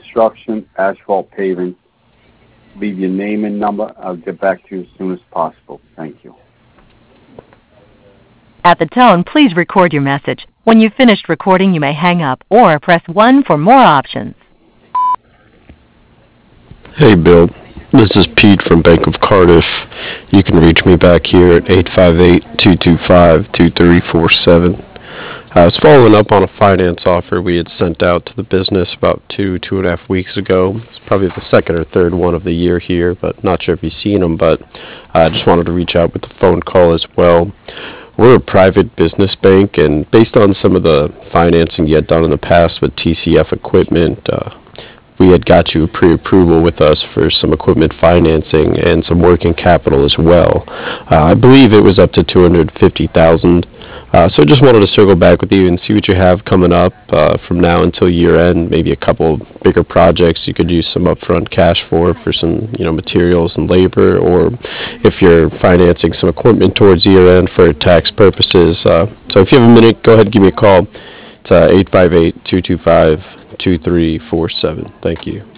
Construction, asphalt paving. Leave your name and number. I'll get back to you as soon as possible. Thank you. At the tone, please record your message. When you've finished recording, you may hang up or press 1 for more options. Hey Bill, this is Pete from Bank of Cardiff. You can reach me back here at 858-225-2347. I was following up on a finance offer we had sent out to the business about 2.5 weeks ago. It's probably the second or third one of the year here, but not sure if you've seen them, but I just wanted to reach out with the phone call as well. We're a private business bank, and based on some of the financing you had done in the past with TCF equipment, we had got you pre-approval with us for some equipment financing and some working capital as well. I believe it was up to $250,000. So I just wanted to circle back with you and see what you have coming up from now until year end. Maybe a couple bigger projects you could use some upfront cash for some materials and labor, or if you're financing some equipment towards year end for tax purposes. So if you have a minute, go ahead and give me a call. It's 858-225-2347. Thank you.